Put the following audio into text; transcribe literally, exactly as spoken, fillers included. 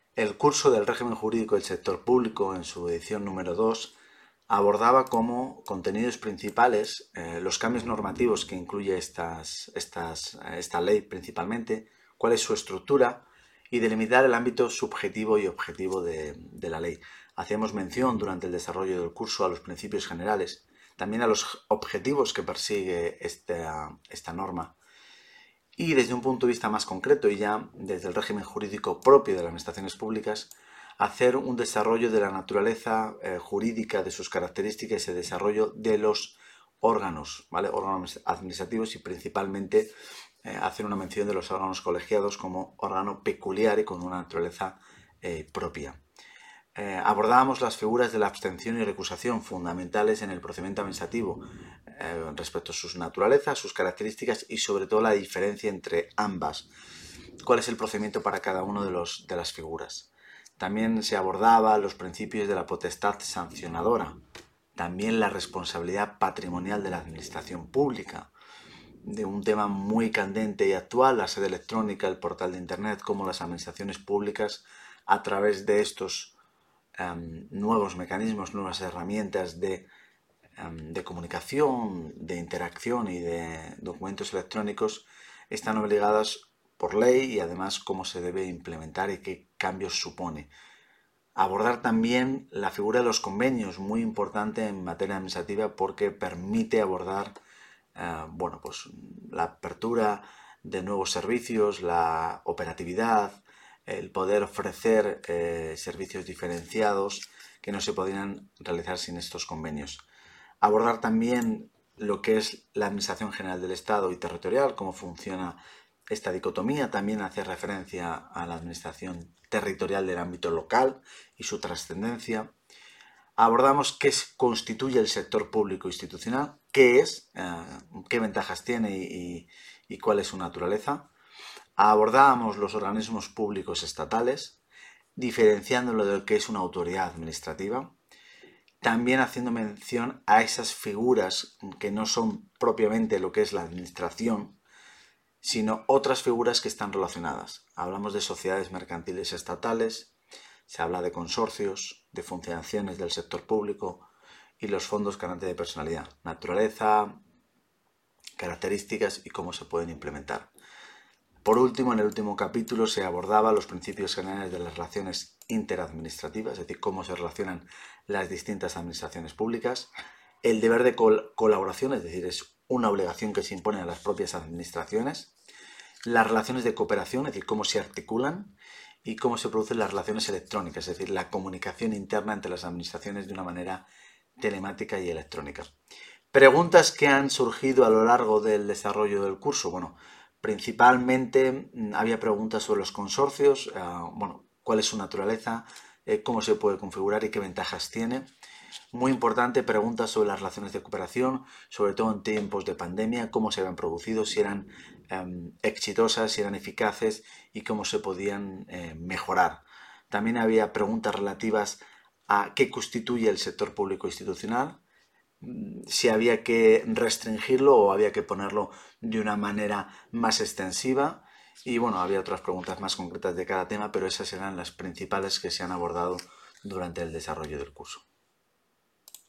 El curso del régimen jurídico del sector público, en su edición número dos, abordaba como contenidos principales eh, los cambios normativos que incluye estas, estas, esta ley principalmente, cuál es su estructura y delimitar el ámbito subjetivo y objetivo de, de la ley. Hacíamos mención durante el desarrollo del curso a los principios generales, también a los objetivos que persigue esta, esta norma. Y desde un punto de vista más concreto y ya desde el régimen jurídico propio de las administraciones públicas, hacer un desarrollo de la naturaleza eh, jurídica, de sus características y el desarrollo de los órganos, ¿vale? Órganos administrativos y principalmente eh, hacer una mención de los órganos colegiados como órgano peculiar y con una naturaleza eh, propia. Eh, abordábamos las figuras de la abstención y recusación fundamentales en el procedimiento administrativo eh, respecto a sus naturalezas, sus características y sobre todo la diferencia entre ambas. ¿Cuál es el procedimiento para cada una de, los, de las figuras? También se abordaba los principios de la potestad sancionadora, también la responsabilidad patrimonial de la administración pública, de un tema muy candente y actual, la sede electrónica, el portal de internet, cómo las administraciones públicas a través de estos Um, nuevos mecanismos, nuevas herramientas de, um, de comunicación, de interacción y de documentos electrónicos están obligadas por ley y además cómo se debe implementar y qué cambios supone. Abordar también la figura de los convenios, muy importante en materia administrativa porque permite abordar uh, bueno, pues, la apertura de nuevos servicios, la operatividad, el poder ofrecer eh, servicios diferenciados que no se podrían realizar sin estos convenios. Abordar también lo que es la Administración General del Estado y territorial, cómo funciona esta dicotomía, también hace referencia a la Administración territorial del ámbito local y su trascendencia. Abordamos qué constituye el sector público institucional, qué es, eh, qué ventajas tiene y, y, y cuál es su naturaleza. Abordábamos los organismos públicos estatales, diferenciándolo de lo que es una autoridad administrativa, también haciendo mención a esas figuras que no son propiamente lo que es la administración, sino otras figuras que están relacionadas. Hablamos de sociedades mercantiles estatales, se habla de consorcios, de fundaciones del sector público y los fondos garantes de personalidad, naturaleza, características y cómo se pueden implementar. Por último, en el último capítulo se abordaba los principios generales de las relaciones interadministrativas, es decir, cómo se relacionan las distintas administraciones públicas, el deber de col colaboración, es decir, es una obligación que se impone a las propias administraciones, las relaciones de cooperación, es decir, cómo se articulan y cómo se producen las relaciones electrónicas, es decir, la comunicación interna entre las administraciones de una manera telemática y electrónica. Preguntas que han surgido a lo largo del desarrollo del curso. Bueno, principalmente había preguntas sobre los consorcios, uh, bueno, cuál es su naturaleza, eh, cómo se puede configurar y qué ventajas tiene. Muy importante, preguntas sobre las relaciones de cooperación, sobre todo en tiempos de pandemia, cómo se habían producido, si eran um, exitosas, si eran eficaces y cómo se podían eh, mejorar. También había preguntas relativas a qué constituye el sector público institucional, si había que restringirlo o había que ponerlo de una manera más extensiva. Y bueno, había otras preguntas más concretas de cada tema, pero esas eran las principales que se han abordado durante el desarrollo del curso.